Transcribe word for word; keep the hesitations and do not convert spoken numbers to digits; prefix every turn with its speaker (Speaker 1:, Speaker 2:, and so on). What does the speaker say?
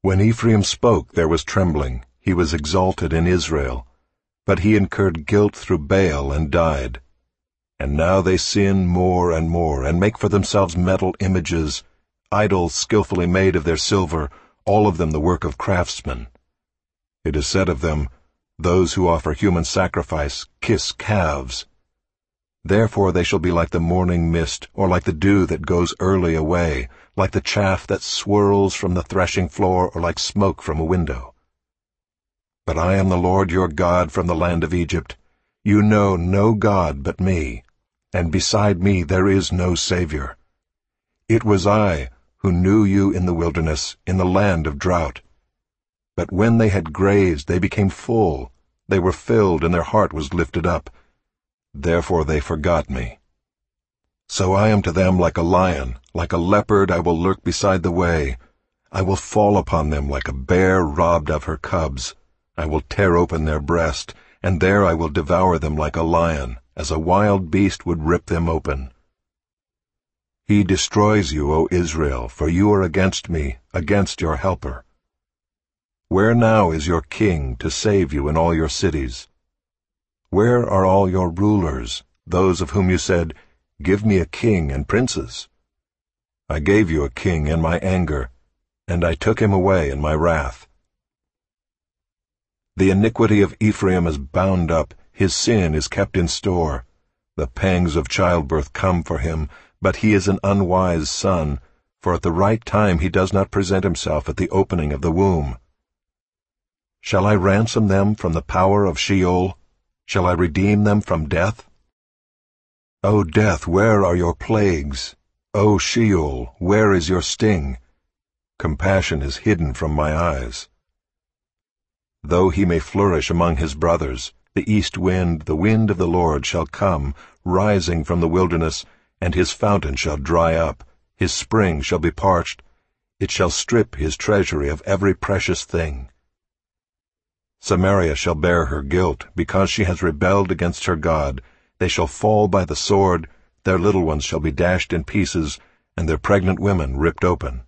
Speaker 1: When Ephraim spoke, there was trembling. He was exalted in Israel. But he incurred guilt through Baal and died. And now they sin more and more, and make for themselves metal images, idols skillfully made of their silver, all of them the work of craftsmen. It is said of them, those who offer human sacrifice kiss calves. Therefore they shall be like the morning mist, or like the dew that goes early away, like the chaff that swirls from the threshing floor, or like smoke from a window. But I am the Lord your God from the land of Egypt. You know no God but me, and beside me there is no Savior. It was I who knew you in the wilderness, in the land of drought. But when they had grazed, they became full. They were filled, and their heart was lifted up. Therefore they forgot me. So I am to them like a lion, like a leopard I will lurk beside the way. I will fall upon them like a bear robbed of her cubs. I will tear open their breast, and there I will devour them like a lion, as a wild beast would rip them open. He destroys you, O Israel, for you are against me, against your helper. Where now is your king to save you in all your cities? Where are all your rulers, those of whom you said, Give me a king and princes? I gave you a king in my anger, and I took him away in my wrath. The iniquity of Ephraim is bound up, his sin is kept in store. The pangs of childbirth come for him, but he is an unwise son, for at the right time he does not present himself at the opening of the womb. Shall I ransom them from the power of Sheol? Shall I redeem them from death? O death, where are your plagues? O Sheol, where is your sting? Compassion is hidden from my eyes. Though he may flourish among his brothers, the east wind, the wind of the Lord, shall come, rising from the wilderness, and his fountain shall dry up, his spring shall be parched, it shall strip his treasury of every precious thing. Samaria shall bear her guilt, because she has rebelled against her God. They shall fall by the sword, their little ones shall be dashed in pieces, and their pregnant women ripped open.